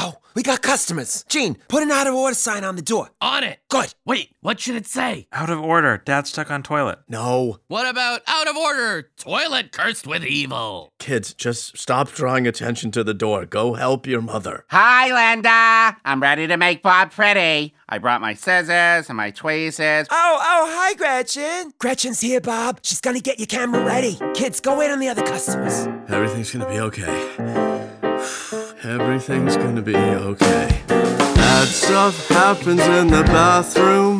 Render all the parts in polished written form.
Oh, we got customers. Gene, put an out of order sign on the door. On it. Good. Wait, what should it say? Out of order. Dad's stuck on toilet. No. What about out of order? Toilet cursed with evil. Kids, just stop drawing attention to the door. Go help your mother. Hi, Linda. I'm ready to make Bob pretty. I brought my scissors and my tweezers. Oh, hi, Gretchen. Gretchen's here, Bob. She's gonna get your camera ready. Kids, go wait on the other customers. Everything's gonna be okay. Everything's gonna be okay. Bad stuff happens in the bathroom.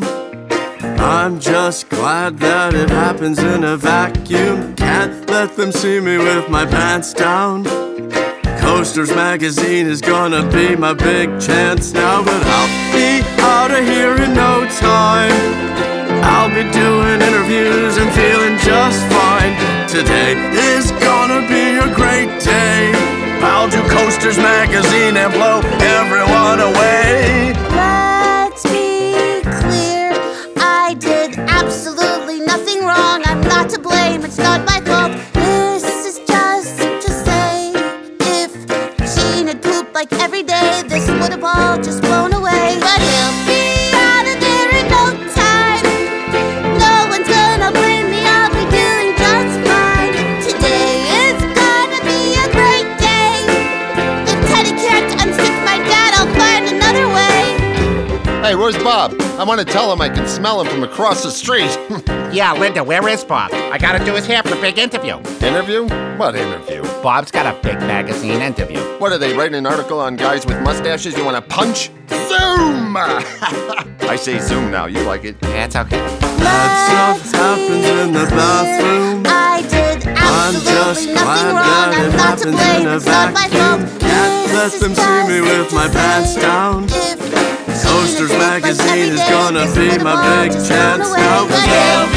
I'm just glad that it happens in a vacuum. Can't let them see me with my pants down. Coasters magazine is gonna be my big chance now, but I'll be out of here in no time. I'll be doing interviews and feeling just fine. Today is gonna be a great day. I'll do Coasters magazine and blow everyone away. Let's be clear, I did absolutely nothing wrong. I'm not to blame, it's not my fault. This is just to say, if Gene had pooped like every day, this would have all just blown away. But he'll be out of there in no time. No one's gonna blame me, I'll be doing just fine. Today is gonna be a great day. If Teddy can't unstick my dad, I'll find another way. Hey, where's Bob? I want to tell him I can smell him from across the street. Yeah, Linda, where is Bob? I gotta do his hair for a big interview. Interview? What interview? Bob's got a big magazine interview. What are they, writing an article on guys with mustaches you want to punch? Zoom! I say Zoom now, you like it? Yeah, it's okay. Bad stuff happens in the bathroom. I did absolutely nothing wrong. I'm not to blame. It's not my fault. Can't let them see me with my pants down. Coasters magazine is gonna be my big chance now.